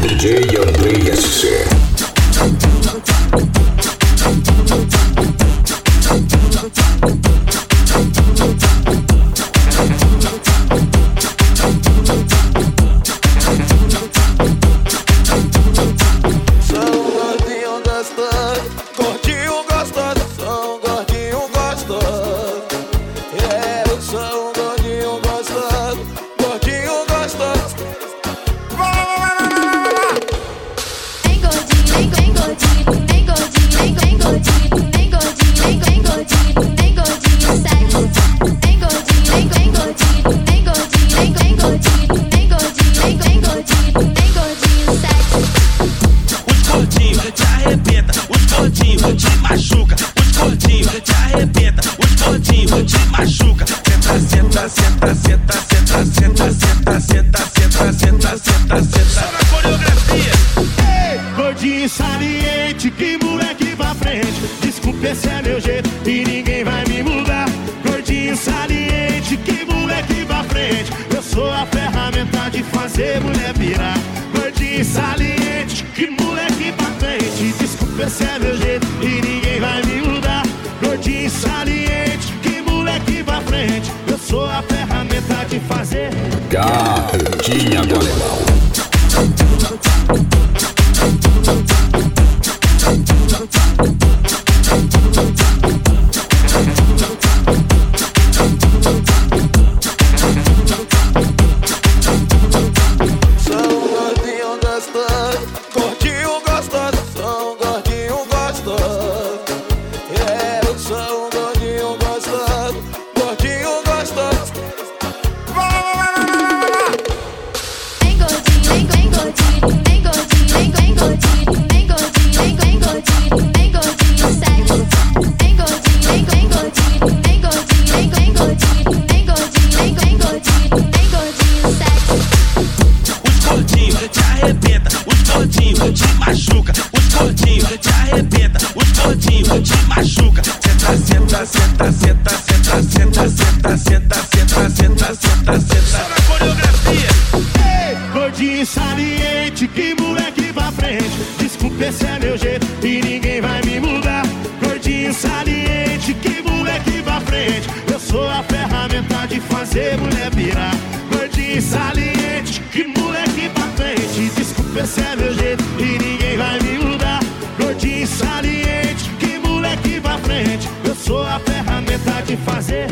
DJ Andrei SC. Saliente, que moleque pra frente. Desculpa, esse é meu jeito e ninguém vai me mudar. Gordinho saliente, que moleque pra frente. Eu sou a ferramenta de fazer mulher virar. Gordinho saliente, que moleque pra frente. Desculpa, esse é meu jeito e ninguém vai me mudar. Gordinho saliente, que moleque pra frente. Eu sou a ferramenta de fazer Carretinha do Alemão. Gordinho saliente, que moleque pra frente. Desculpa, esse é meu jeito e ninguém vai me mudar. Gordinho saliente, que moleque pra frente. Eu sou a ferramenta de fazer mulher virar. Gordinho saliente, que moleque pra frente. Desculpa, esse é meu jeito e ninguém vai me mudar. Gordinho saliente, que moleque pra frente. Eu sou a ferramenta de fazer.